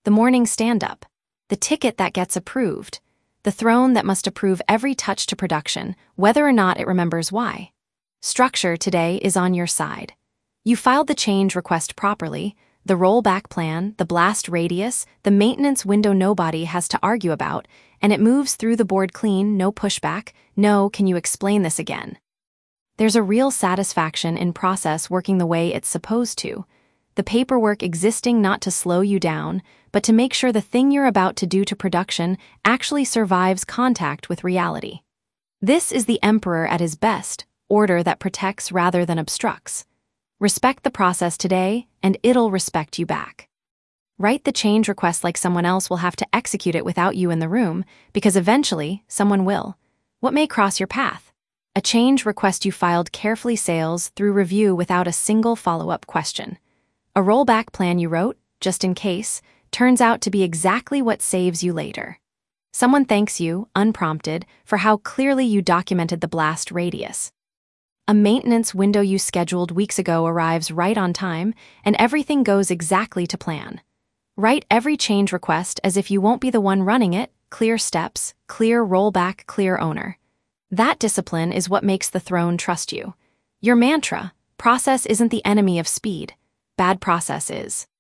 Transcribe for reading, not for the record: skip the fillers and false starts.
the morning stand-up, the ticket that gets approved, the throne that must approve every touch to production, whether or not it remembers why. Structure today is on your side. You filed the change request properly, the rollback plan, the blast radius, the maintenance window nobody has to argue about, and it moves through the board clean, no pushback, no "can you explain this again?" There's a real satisfaction in process working the way it's supposed to, the paperwork existing not to slow you down, but to make sure the thing you're about to do to production actually survives contact with reality. This is the emperor at his best, order that protects rather than obstructs. Respect the process today, and it'll respect you back. Write the change request like someone else will have to execute it without you in the room, because eventually, someone will. What may cross your path? A change request you filed carefully sails through review without a single follow-up question. A rollback plan you wrote, just in case, turns out to be exactly what saves you later. Someone thanks you, unprompted, for how clearly you documented the blast radius. A maintenance window you scheduled weeks ago arrives right on time, and everything goes exactly to plan. Write every change request as if you won't be the one running it, clear steps, clear rollback, clear owner. That discipline is what makes the throne trust you. Your mantra, process isn't the enemy of speed. Bad process is.